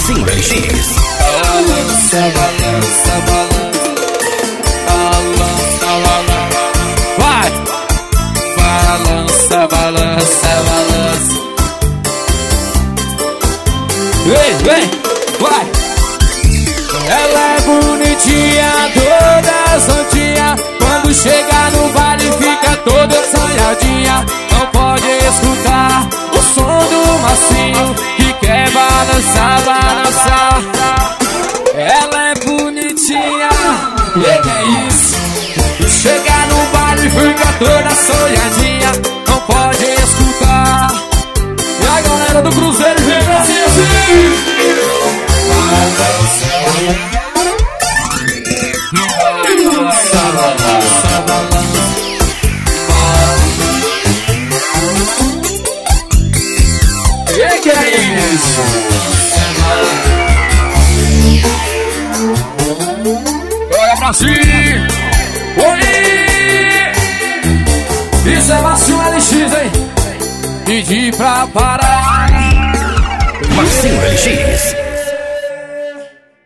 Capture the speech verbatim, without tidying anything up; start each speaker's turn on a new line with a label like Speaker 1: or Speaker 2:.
Speaker 1: Marcinho L X.
Speaker 2: Balança, balança, balança, balança, vai! Balança, balança, balança. Vem, vem, vai! Ela é bonitinha, toda santinha. Quando chega no baile fica toda ensaiadinha. Não pode escutar o som do Marcinho que quer balançar, balançar. Ela é bonitinha, e que é isso? Chega no baile fica toda sonhadinha. Não pode escutar. E a galera do Cruzeiro vem assim, assim. E que é isso? Olha pra si! Oi! Isso é Marcinho L X, hein? Pedi pra parar.
Speaker 1: Marcinho L X.